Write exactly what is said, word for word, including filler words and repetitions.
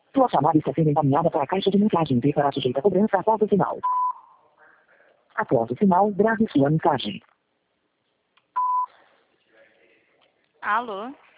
Sua chamada está sendo encaminhada para a caixa de mensagem e será sujeita a cobrança após o sinal. Após o sinal, grave sua mensagem. Alô?